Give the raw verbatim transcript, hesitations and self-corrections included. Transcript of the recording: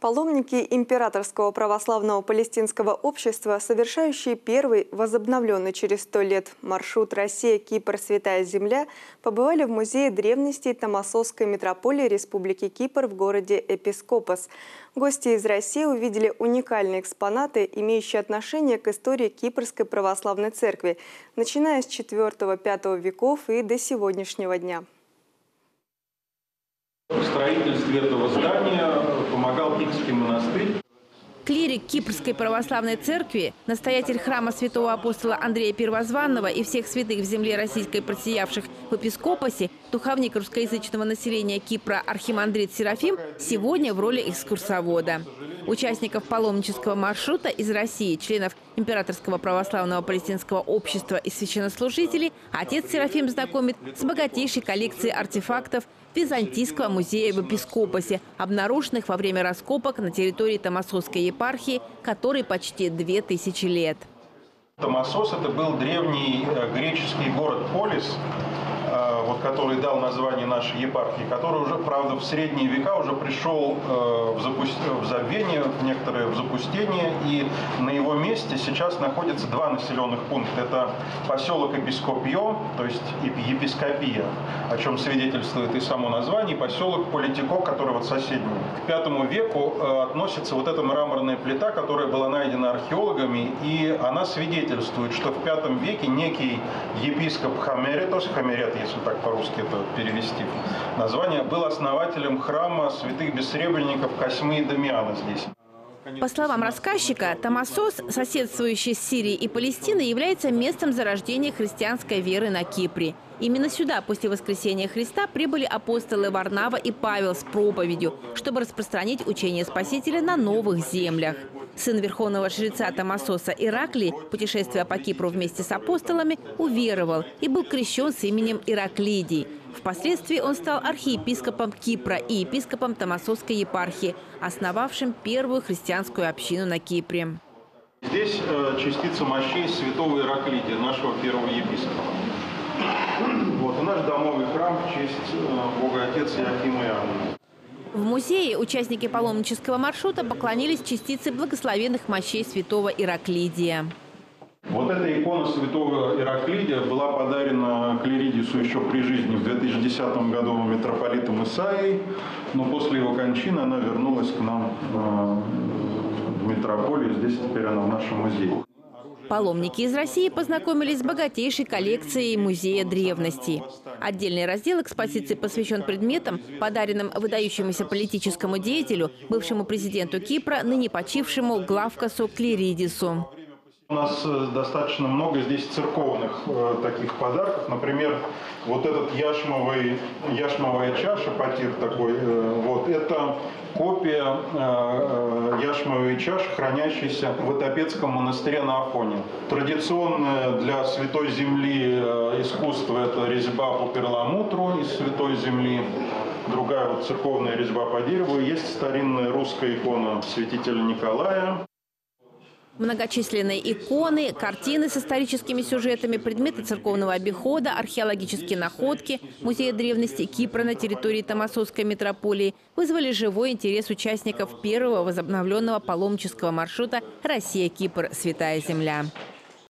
Паломники Императорского православного палестинского общества, совершающие первый возобновленный через сто лет маршрут Россия-Кипр Святая Земля, побывали в Музее древностей Томасосской митрополии Республики Кипр в городе Эпископос. Гости из России увидели уникальные экспонаты, имеющие отношение к истории Кипрской православной церкви, начиная с четвёртого-пятого веков и до сегодняшнего дня. В строительстве этого здания помогал Кипрский монастырь. Клирик Кипрской православной церкви, настоятель храма святого апостола Андрея Первозванного и всех святых в земле российской просиявших в Эпископосе, духовник русскоязычного населения Кипра архимандрит Серафим сегодня в роли экскурсовода. Участников паломнического маршрута из России, членов Императорского православного палестинского общества и священнослужителей, отец Серафим знакомит с богатейшей коллекцией артефактов Византийского музея в Эпископосе, обнаруженных во время раскопок на территории Томасосской епархии, которой почти две тысячи лет. Томасос – это был древний греческий город Полис, вот, который дал название нашей епархии, который уже, правда, в средние века уже пришел в, запуст... в забвение, в некоторое в запустение, и на его месте сейчас находятся два населенных пункта. Это поселок Эпископио, то есть епископия, о чем свидетельствует и само название, и поселок Политико, который вот соседний. К пятому веку относится вот эта мраморная плита, которая была найдена археологами, и она свидетельствует, что в пятом веке некий епископ Хамеретос, Хамерет, если так по-русски это перевести название, был основателем храма святых бессребренников Косьмы и Дамиана здесь. По словам рассказчика, Томасос, соседствующий с Сирией и Палестиной, является местом зарождения христианской веры на Кипре. Именно сюда после воскресения Христа прибыли апостолы Варнава и Павел с проповедью, чтобы распространить учение Спасителя на новых землях. Сын верховного жреца Томасоса Ираклий, путешествуя по Кипру вместе с апостолами, уверовал и был крещен с именем Ираклидий. Впоследствии он стал архиепископом Кипра и епископом Томасосской епархии, основавшим первую христианскую общину на Кипре. Здесь э, частица мощей святого Ираклидия, нашего первого епископа. Вот, и наш домовый храм в честь э, Бога Отец Иоакима и Анны. В музее участники паломнического маршрута поклонились частице благословенных мощей святого Ираклидия. Вот эта икона святого Ираклидия была подарена Клиридису еще при жизни в две тысячи десятом году митрополитом Исаией, но после его кончины она вернулась к нам в митрополию, здесь теперь она в нашем музее. Паломники из России познакомились с богатейшей коллекцией Музея древностей. Отдельный раздел экспозиции посвящен предметам, подаренным выдающемуся политическому деятелю, бывшему президенту Кипра, ныне почившему Главкосу Клиридису. У нас достаточно много здесь церковных э, таких подарков. Например, вот этот яшмовый, яшмовая чаша, потир такой, э, вот, это копия э, э, яшмовой чаши, хранящейся в Этопецком монастыре на Афоне. Традиционное для Святой Земли э, искусство – это резьба по перламутру из Святой Земли. Другая вот церковная резьба по дереву. Есть старинная русская икона святителя Николая. Многочисленные иконы, картины с историческими сюжетами, предметы церковного обихода, археологические находки Музея древностей Кипра на территории Томасосской митрополии вызвали живой интерес участников первого возобновленного паломнического маршрута «Россия-Кипр Святая Земля».